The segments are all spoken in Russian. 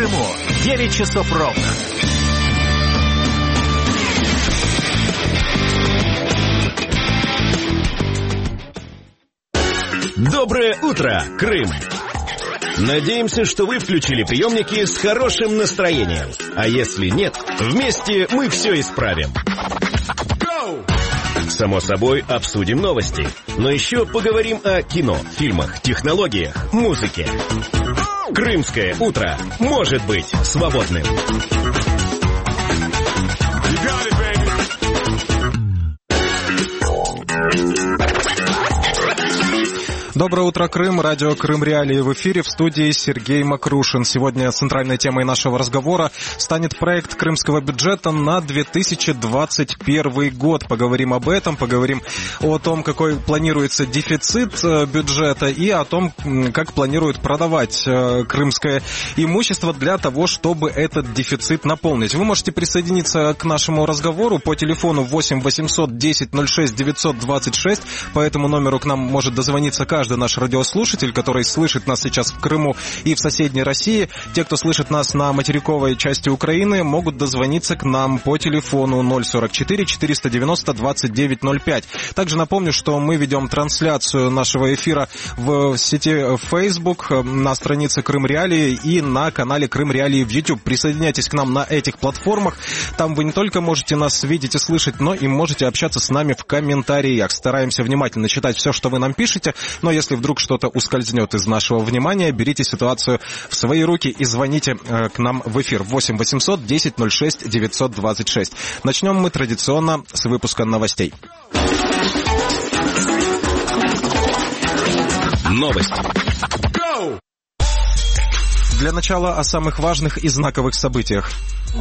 Крыму 9 часов ровно. Доброе утро, Крым! Надеемся, что вы включили приемники с хорошим настроением. А если нет, вместе мы все исправим. Само собой, обсудим новости. Но еще поговорим о кино, фильмах, технологиях, музыке. Крымское утро может быть свободным. Доброе утро, Крым. Радио «Крым Реалии» в эфире, в студии Сергей Макрушин. Сегодня центральной темой нашего разговора станет проект крымского бюджета на 2021 год. Поговорим об этом, поговорим о том, какой планируется дефицит бюджета и о том, как планируют продавать крымское имущество для того, чтобы этот дефицит наполнить. Вы можете присоединиться к нашему разговору по телефону 8 800 10 06 926. По этому номеру к нам может дозвониться каждый наш радиослушатель, который слышит нас сейчас в Крыму и в соседней России. Те, кто слышит нас на материковой части Украины, могут дозвониться к нам по телефону 044 490 2905. Также напомню, что мы ведем трансляцию нашего эфира в сети Facebook, на странице Крым Реалии и на канале Крым Реалии в YouTube. Присоединяйтесь к нам на этих платформах. Там вы не только можете нас видеть и слышать, но и можете общаться с нами в комментариях. Стараемся внимательно читать все, что вы нам пишете, но если вдруг что-то ускользнет из нашего внимания, берите ситуацию в свои руки и звоните к нам в эфир 8 800 10 06 926. Начнем мы традиционно с выпуска новостей. Новости. Для начала о самых важных и знаковых событиях.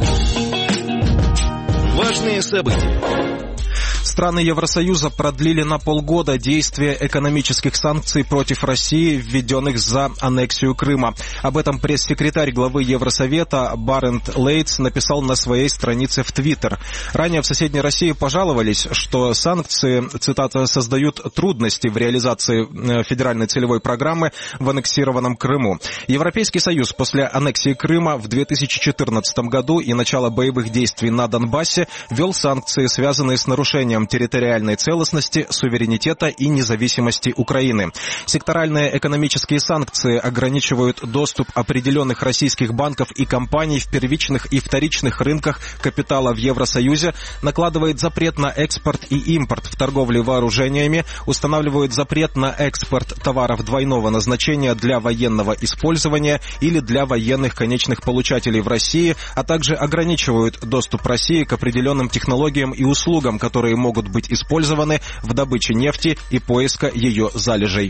Важные события. Страны Евросоюза продлили на полгода действие экономических санкций против России, введенных за аннексию Крыма. Об этом пресс-секретарь главы Евросовета Барент Лейтс написал на своей странице в Твиттер. Ранее в соседней России пожаловались, что санкции, цитата, создают трудности в реализации федеральной целевой программы в аннексированном Крыму. Европейский Союз после аннексии Крыма в 2014 году и начала боевых действий на Донбассе ввел санкции, связанные с нарушением территориальной целостности, суверенитета и независимости Украины. Секторальные экономические санкции ограничивают доступ определенных российских банков и компаний в первичных и вторичных рынках капитала в Евросоюзе, накладывает запрет на экспорт и импорт в торговле вооружениями, устанавливают запрет на экспорт товаров двойного назначения для военного использования или для военных конечных получателей в России, а также ограничивают доступ России к определенным технологиям и услугам, которые могут быть использованы в добыче нефти и поиска ее залежей.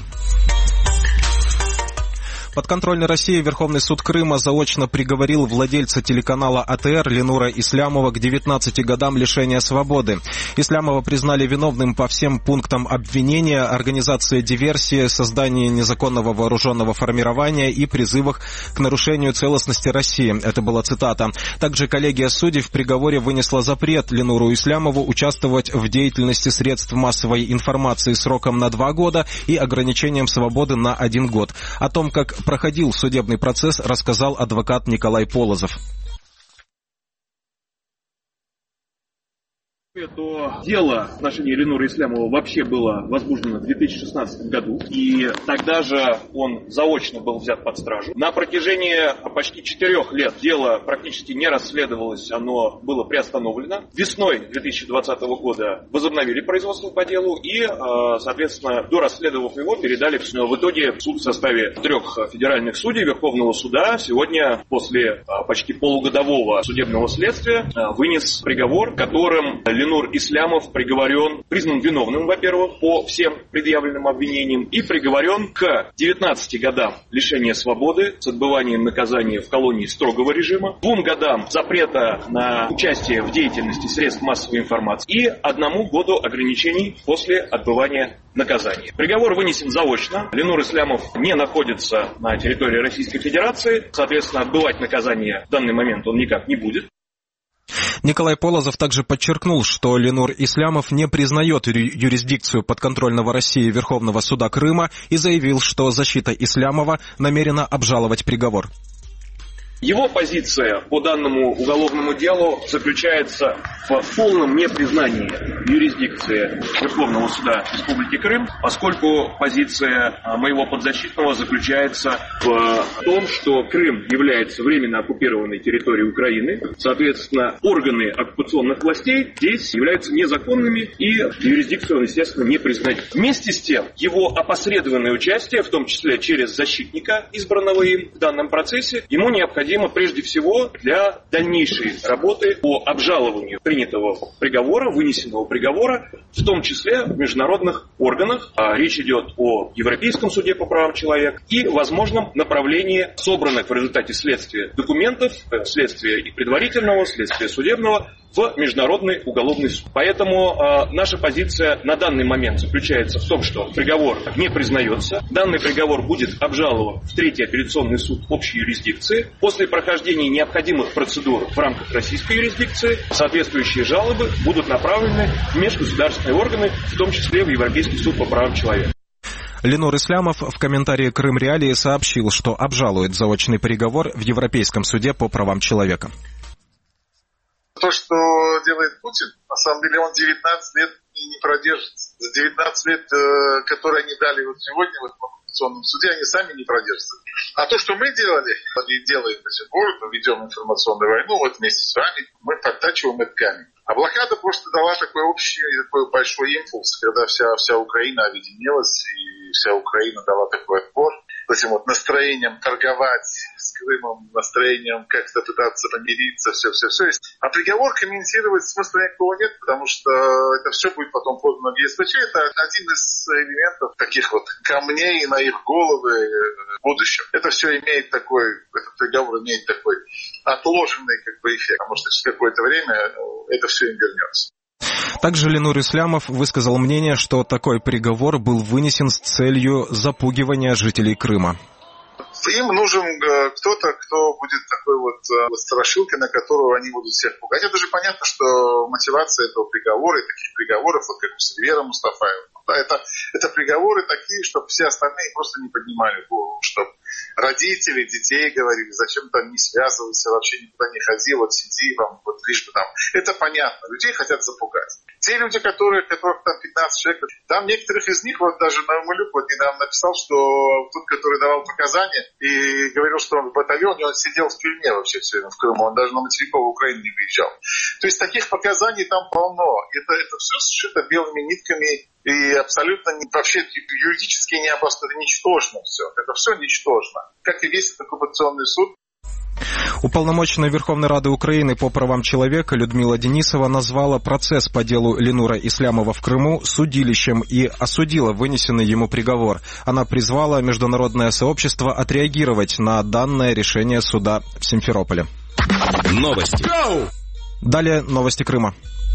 Подконтрольной России Верховный суд Крыма заочно приговорил владельца телеканала АТР Ленура Ислямова к 19 годам лишения свободы.Ислямова признали виновным по всем пунктам обвинения: организации диверсии, создании незаконного вооруженного формирования и призывах к нарушению целостности России. Это была цитата. Также коллегия судей в приговоре вынесла запрет Ленуру Ислямову участвовать в деятельности средств массовой информации сроком на 2 года и ограничением свободы на 1 год. О том, как проходил судебный процесс, рассказал адвокат Николай Полозов. То дело в отношении Ленура Ислямова вообще было возбуждено в 2016 году, и тогда же он заочно был взят под стражу. На протяжении почти 4 лет дело практически не расследовалось, оно было приостановлено. Весной 2020 года возобновили производство по делу и, соответственно, дорасследовав его, передали в итоге в суд в составе 3 федеральных судей Верховного суда. Сегодня, после почти полугодового судебного следствия, вынес приговор, которым Ленур Ислямов признан виновным, во-первых, по всем предъявленным обвинениям и приговорен к 19 годам лишения свободы с отбыванием наказания в колонии строгого режима, 2 годам запрета на участие в деятельности средств массовой информации и 1 году ограничений после отбывания наказания. Приговор вынесен заочно. Ленур Ислямов не находится на территории Российской Федерации, соответственно, отбывать наказание в данный момент он никак не будет. Николай Полозов также подчеркнул, что Ленур Ислямов не признает юрисдикцию подконтрольного России Верховного суда Крыма и заявил, что защита Ислямова намерена обжаловать приговор. Его позиция по данному уголовному делу заключается в полном непризнании юрисдикции Верховного суда Республики Крым, поскольку позиция моего подзащитного заключается в том, что Крым является временно оккупированной территорией Украины. Соответственно, органы оккупационных властей здесь являются незаконными, и юрисдикцию он, естественно, не признает. Вместе с тем, его опосредованное участие, в том числе через защитника, избранного им в данном процессе, ему необходимо прежде всего для дальнейшей работы по обжалованию принятого приговора, вынесенного приговора, в том числе в международных органах. Речь идет о Европейском суде по правам человека и возможном направлении собранных в результате следствия документов, следствия и предварительного, следствия судебного, в Международный уголовный суд. Поэтому наша позиция на данный момент заключается в том, что приговор не признается. Данный приговор будет обжалован в Третий апелляционный суд общей юрисдикции. После прохождения необходимых процедур в рамках российской юрисдикции соответствующие жалобы будут направлены в межгосударственные органы, в том числе в Европейский суд по правам человека. Ленур Ислямов в комментарии «Крым Реалии» сообщил, что обжалует заочный приговор в Европейском суде по правам человека. То, что делает Путин, на самом деле он 19 лет не продержится. За 19 лет, которые они дали вот сегодня в этом Конституционном суде, они сами не продержатся. А то, что мы делали и делаем до сих пор, мы ведем информационную войну, вот вместе с вами, мы подтачиваем этот камень. А блокада просто дала такой общий, такой большой импульс, когда вся Украина объединилась, и вся Украина дала такой отпор этим вот настроением торговать с Крымом, настроением как-то пытаться помириться, все. А приговор комментировать смысла никакого нет, потому что это все будет потом подано в ЕСПЧ. Это один из элементов таких вот камней на их головы в будущем. Это все имеет такой, этот приговор имеет такой отложенный эффект, потому что через какое-то время это все им вернется. Также Ленур Ислямов высказал мнение, что такой приговор был вынесен с целью запугивания жителей Крыма. Им нужен кто-то, кто будет такой вот страшилкой, на которого они будут всех пугать. Это же понятно, что мотивация этого приговора и таких приговоров, вот как у Сильвера Мустафаева, это приговоры такие, чтобы все остальные просто не поднимали голову, чтобы родители детей говорили, зачем там не связывайся, вообще никуда не ходи, вот сиди, вот лишь бы там. Это понятно, людей хотят запугать. Те люди, которых там 15 человек, там некоторых из них, вот даже Наумылюк вот недавно написал, что тот, который давал показания и говорил, что он в батальоне, он сидел в тюрьме вообще все время в Крыму, он даже на материковую Украину не приезжал. То есть таких показаний там полно. Это все сшито белыми нитками и абсолютно вообще юридически не обосновано, ничтожно все. Это все ничтожно. Как и весь этот оккупационный суд. Уполномоченная Верховной Рады Украины по правам человека Людмила Денисова назвала процесс по делу Ленура Ислямова в Крыму судилищем и осудила вынесенный ему приговор. Она призвала международное сообщество отреагировать на данное решение суда в Симферополе. Новости. Далее новости Крыма.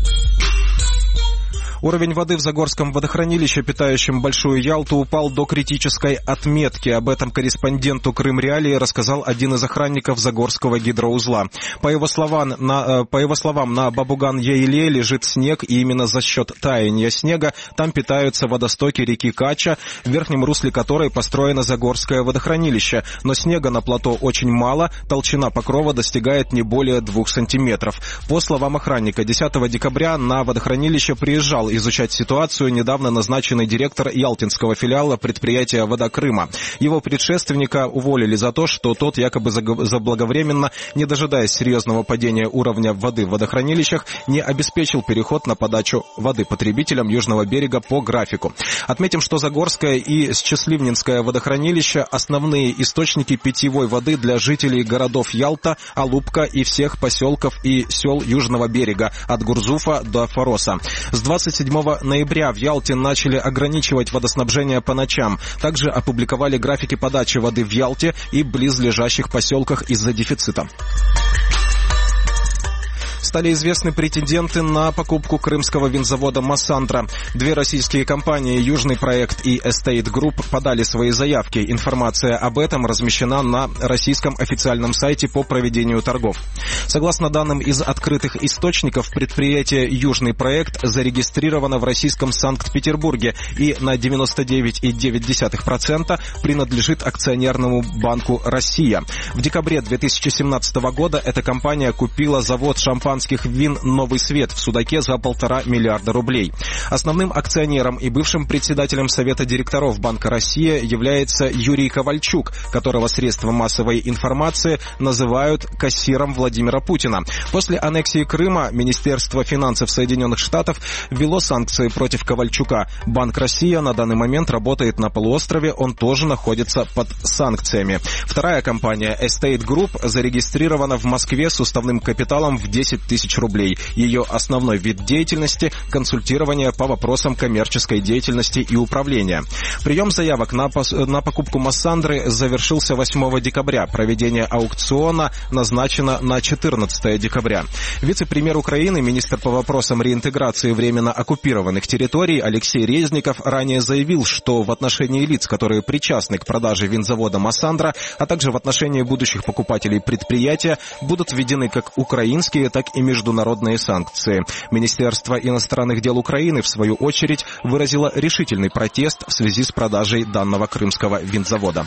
Уровень воды в Загорском водохранилище, питающем Большую Ялту, упал до критической отметки. Об этом корреспонденту Крым Реалии рассказал один из охранников Загорского гидроузла. По его словам, на Бабуган-Яйле лежит снег, и именно за счет таяния снега там питаются водостоки реки Кача, в верхнем русле которой построено Загорское водохранилище. Но снега на плато очень мало, толщина покрова достигает не более 2 сантиметров. По словам охранника, 10 декабря на водохранилище приезжал изучать ситуацию недавно назначенный директор ялтинского филиала предприятия «Вода Крыма». Его предшественника уволили за то, что тот якобы заблаговременно, не дожидаясь серьезного падения уровня воды в водохранилищах, не обеспечил переход на подачу воды потребителям Южного берега по графику. Отметим, что Загорское и Счастливнинское водохранилища – основные источники питьевой воды для жителей городов Ялта, Алупка и всех поселков и сел Южного берега от Гурзуфа до Фороса. С 27 ноября в Ялте начали ограничивать водоснабжение по ночам. Также опубликовали графики подачи воды в Ялте и близлежащих поселках из-за дефицита. С стали известны претенденты на покупку крымского винзавода «Массандра». Две российские компании «Южный проект» и «Estate Group» подали свои заявки. Информация об этом размещена на российском официальном сайте по проведению торгов. Согласно данным из открытых источников, предприятие «Южный проект» зарегистрировано в российском Санкт-Петербурге и на 99,9% принадлежит акционерному банку «Россия». В декабре 2017 года эта компания купила завод шампанских вин «Новый свет» в Судаке за 1,5 миллиарда рублей. Основным акционером и бывшим председателем Совета директоров Банка «Россия» является Юрий Ковальчук, которого средства массовой информации называют кассиром Владимира Путина. После аннексии Крыма Министерство финансов Соединенных Штатов ввело санкции против Ковальчука. Банк «Россия» на данный момент работает на полуострове, он тоже находится под санкциями. Вторая компания Estate Group зарегистрирована в Москве с уставным капиталом в 10 тысяч рублей. Ее основной вид деятельности – консультирование по вопросам коммерческой деятельности и управления. Прием заявок на покупку «Массандры» завершился 8 декабря. Проведение аукциона назначено на 14 декабря. Вице-премьер Украины, министр по вопросам реинтеграции временно оккупированных территорий Алексей Резников ранее заявил, что в отношении лиц, которые причастны к продаже винзавода «Массандра», а также в отношении будущих покупателей предприятия, будут введены как украинские, так и международные санкции. Министерство иностранных дел Украины, в свою очередь, выразило решительный протест в связи с продажей данного крымского винзавода.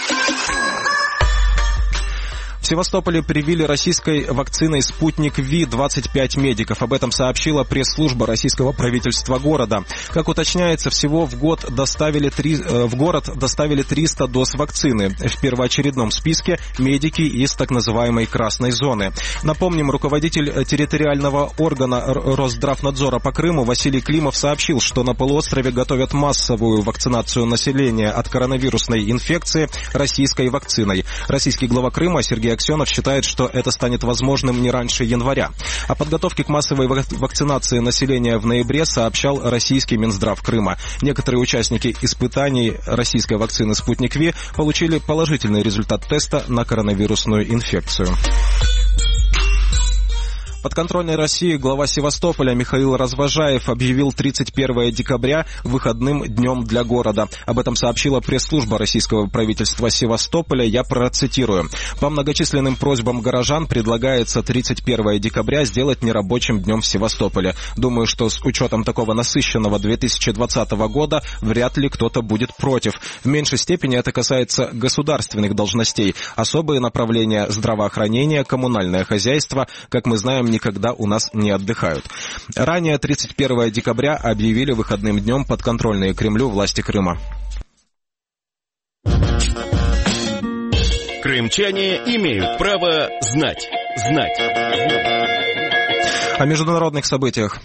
В Севастополе привили российской вакциной «Спутник Ви» 25 медиков. Об этом сообщила пресс-служба российского правительства города. Как уточняется, всего в город доставили 300 доз вакцины. В первоочередном списке медики из так называемой «красной зоны». Напомним, руководитель территориального органа Росздравнадзора по Крыму Василий Климов сообщил, что на полуострове готовят массовую вакцинацию населения от коронавирусной инфекции российской вакциной. Российский глава Крыма Сергей Аксенов считает, что это станет возможным не раньше января. О подготовке к массовой вакцинации населения в ноябре сообщал российский Минздрав Крыма. Некоторые участники испытаний российской вакцины «Спутник Ви» получили положительный результат теста на коронавирусную инфекцию. Подконтрольной России глава Севастополя Михаил Развожаев объявил 31 декабря выходным днем для города. Об этом сообщила пресс-служба российского правительства Севастополя. Я процитирую. По многочисленным просьбам горожан предлагается 31 декабря сделать нерабочим днем в Севастополе. Думаю, что с учетом такого насыщенного 2020 года вряд ли кто-то будет против. В меньшей степени это касается государственных должностей. Особые направления здравоохранения, коммунальное хозяйство, как мы знаем, никогда у нас не отдыхают. Ранее 31 декабря объявили выходным днем подконтрольные Кремлю власти Крыма. Крымчане имеют право знать. О международных событиях.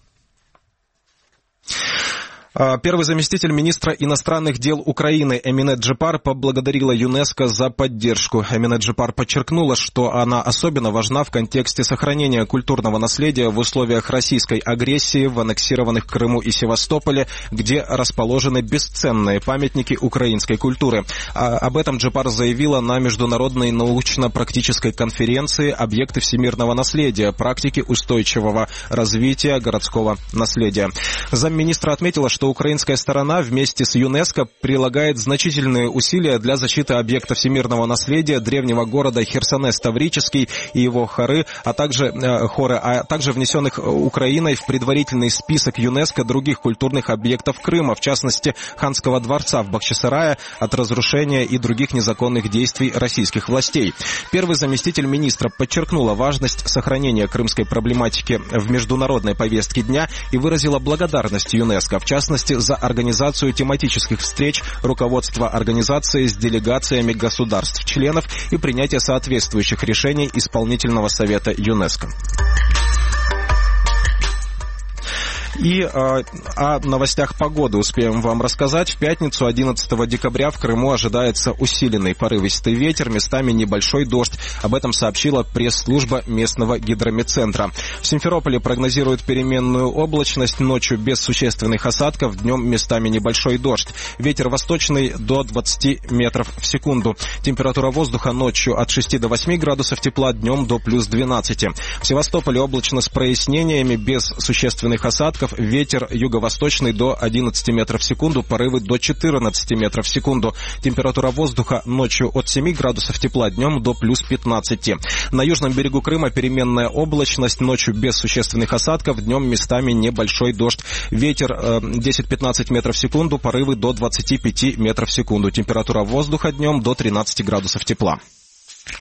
Первый заместитель министра иностранных дел Украины Эмине Джипар поблагодарила ЮНЕСКО за поддержку. Эмине Джипар подчеркнула, что она особенно важна в контексте сохранения культурного наследия в условиях российской агрессии в аннексированных Крыму и Севастополе, где расположены бесценные памятники украинской культуры. Об этом Джипар заявила на международной научно-практической конференции «Объекты всемирного наследия. Практики устойчивого развития городского наследия». Замминистра отметила, что украинская сторона вместе с ЮНЕСКО прилагает значительные усилия для защиты объекта всемирного наследия древнего города Херсонес Таврический и его хоры, а также внесенных Украиной в предварительный список ЮНЕСКО других культурных объектов Крыма, в частности Ханского дворца в Бахчисарае, от разрушения и других незаконных действий российских властей. Первый заместитель министра подчеркнула важность сохранения крымской проблематики в международной повестке дня и выразила благодарность ЮНЕСКО, в частности, за организацию тематических встреч руководства организации с делегациями государств-членов и принятие соответствующих решений Исполнительного совета ЮНЕСКО. И о новостях погоды успеем вам рассказать. В пятницу, 11 декабря, в Крыму ожидается усиленный порывистый ветер, местами небольшой дождь. Об этом сообщила пресс-служба местного гидрометцентра. В Симферополе прогнозируют переменную облачность, ночью без существенных осадков, днем местами небольшой дождь. Ветер восточный до 20 метров в секунду. Температура воздуха ночью от 6 до 8 градусов тепла, днем до плюс 12. В Севастополе облачно с прояснениями, без существенных осадков, ветер юго-восточный до 11 метров в секунду, порывы до 14 метров в секунду. Температура воздуха ночью от 7 градусов тепла, днем до плюс 15. На южном берегу Крыма переменная облачность, ночью без существенных осадков, днем местами небольшой дождь. Ветер 10-15 метров в секунду, порывы до 25 метров в секунду. Температура воздуха днем до 13 градусов тепла.